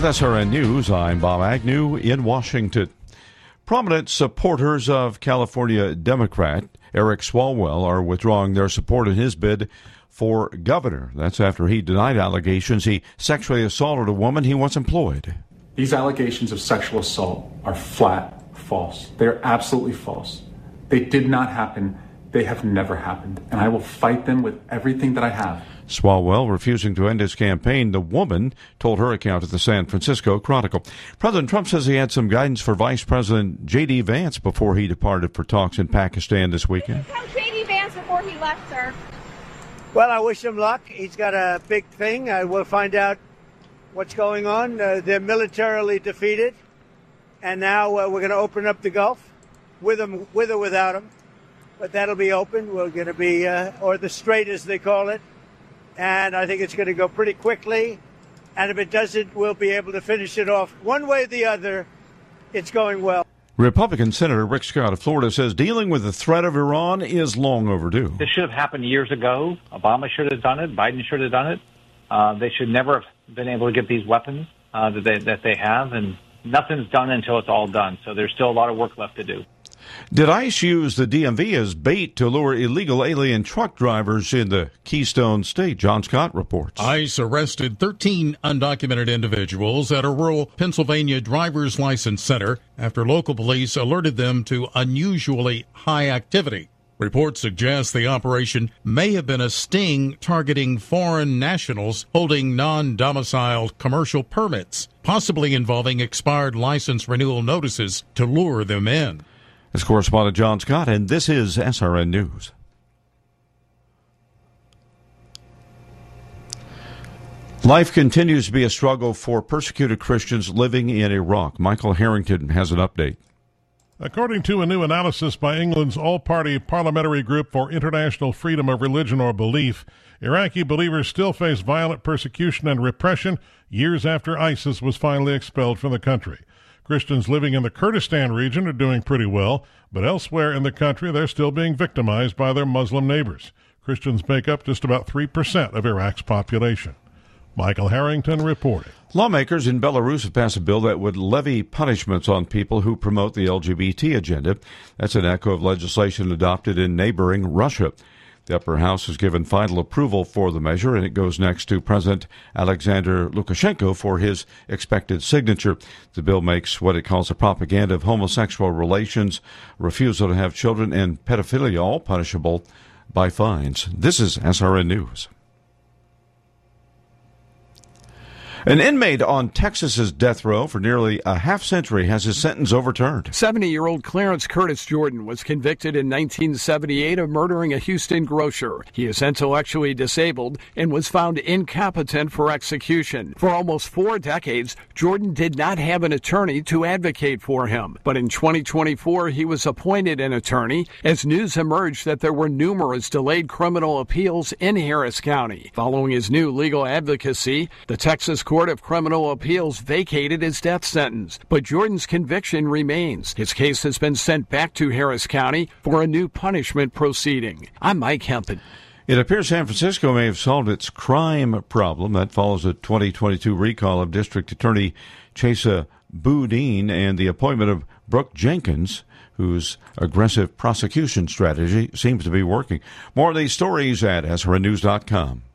With SRN News, I'm Bob Agnew in Washington. Prominent supporters of California Democrat Eric Swalwell are withdrawing their support in his bid for governor. That's after he denied allegations he sexually assaulted a woman he once employed. These allegations of sexual assault are flat false. They're absolutely false. They did not happen. They have never happened. And I will fight them with everything that I have. Swalwell refusing to end his campaign. The woman told her account at the San Francisco Chronicle. President Trump says he had some guidance for Vice President J.D. Vance before he departed for talks in Pakistan this weekend. Tell J.D. Vance before he left, sir. Well, I wish him luck. He's got a big thing. We'll find out what's going on. They're militarily defeated, and now we're going to open up the Gulf with or without him. But that'll be open. We're going to be, or the Strait as they call it. And I think it's going to go pretty quickly. And if it doesn't, we'll be able to finish it off. One way or the other, it's going well. Republican Senator Rick Scott of Florida says dealing with the threat of Iran is long overdue. This should have happened years ago. Obama should have done it. Biden should have done it. They should never have been able to get these weapons that they have. And nothing's done until it's all done. So there's still a lot of work left to do. Did ICE use the DMV as bait to lure illegal alien truck drivers in the Keystone State? John Scott reports. ICE arrested 13 undocumented individuals at a rural Pennsylvania driver's license center after local police alerted them to unusually high activity. Reports suggest the operation may have been a sting targeting foreign nationals holding non-domiciled commercial permits, possibly involving expired license renewal notices to lure them in. This correspondent John Scott, and this is SRN News. Life continues to be a struggle for persecuted Christians living in Iraq. Michael Harrington has an update. According to a new analysis by England's all-party parliamentary group for international freedom of religion or belief, Iraqi believers still face violent persecution and repression years after ISIS was finally expelled from the country. Christians living in the Kurdistan region are doing pretty well, but elsewhere in the country they're still being victimized by their Muslim neighbors. Christians make up just about 3% of Iraq's population. Michael Harrington reporting. Lawmakers in Belarus have passed a bill that would levy punishments on people who promote the LGBT agenda. That's an echo of legislation adopted in neighboring Russia. The upper house has given final approval for the measure, and it goes next to President Alexander Lukashenko for his expected signature. The bill makes what it calls a propaganda of homosexual relations, refusal to have children, and pedophilia all punishable by fines. This is SRN News. An inmate on Texas's death row for nearly a half-century has his sentence overturned. 70-year-old Clarence Curtis Jordan was convicted in 1978 of murdering a Houston grocer. He is intellectually disabled and was found incompetent for execution. For almost 4 decades, Jordan did not have an attorney to advocate for him. But in 2024, he was appointed an attorney as news emerged that there were numerous delayed criminal appeals in Harris County. Following his new legal advocacy, the Texas Court of Criminal Appeals vacated his death sentence, but Jordan's conviction remains. His case has been sent back to Harris County for a new punishment proceeding. I'm Mike Hempel. It appears San Francisco may have solved its crime problem. That follows a 2022 recall of District Attorney Chesa Boudin and the appointment of Brooke Jenkins, whose aggressive prosecution strategy seems to be working. More of these stories at SRNnews.com.